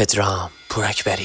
پدرام پوراکبری.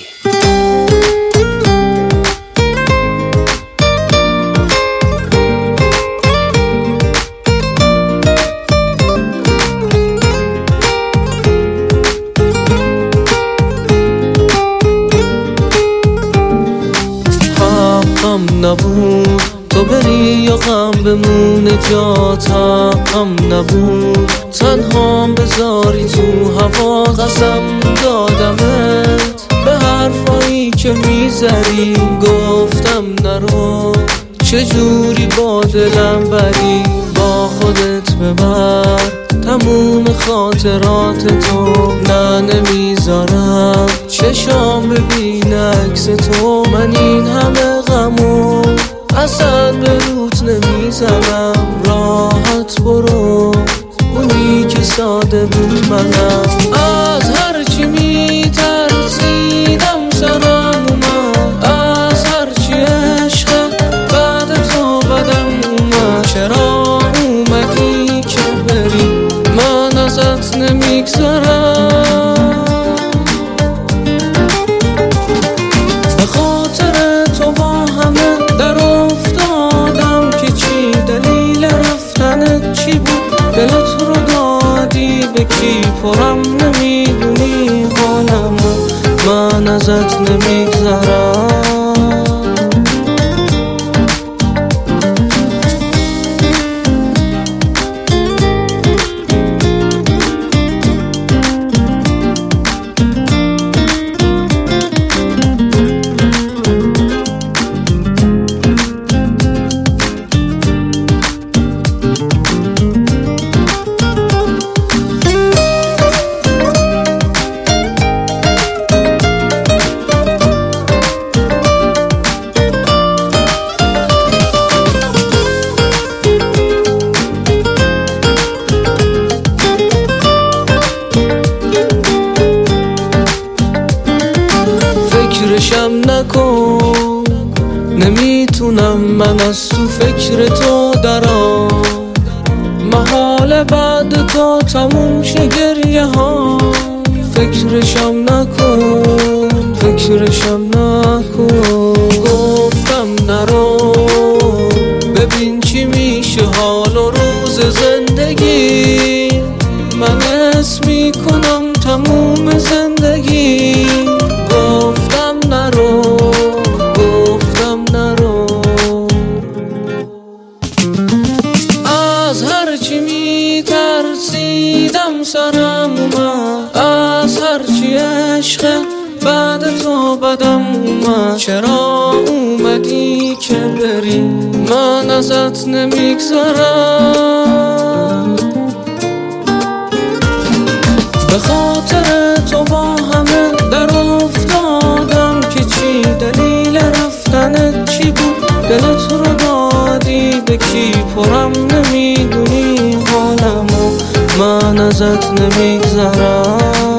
حقم نبود تو بری یا غم بمونه جات، حقم نبود تنها بذاری تو هوا. قسم دادمت به حرفایی که میزدی، گفتم نرو چجوری با دلم بری. با خودت ببر تموم خاطرات تو، نه نمیذارم چشام ببین عکس تو. من این همه غمو اصلا به روت نمیزنم، راحت برو اونی که ساده بود منم. از هرچی میترسیدم سرم اومد، از هرچی عشق بعد تو بدم اومد. چرا اومدی که بری من ازت نمیگذرم. به خاطر تو با همه در افتادم که چی دلیل رفتنت چی بود. دلت رو دادی به کی پرم نمیدونی حالمو، من ازت نمیگذرم. فکرشم نکن نمیتونم من از تو فکر تو درام. محال بعد تو تموم شه گریه ها. فکرشم نکن فکرشم نکن. گفتم نرو ببین چی میشه حال و روز زندگی. من حس میکنم تموم زندگی. گفتم نرو گفتم نرو. از هرچی میترسیدم سرم اومد، از هرچی عشق بعد تو بدم اومد. چرا اومدی که بری من ازت نمیگذرم. به خاطر تو با همه در افتادم که چی دلیل رفتنت چی بود. دلت رو دادی به کی پرم نمیدونی حالمو، من ازت نمیگذرم.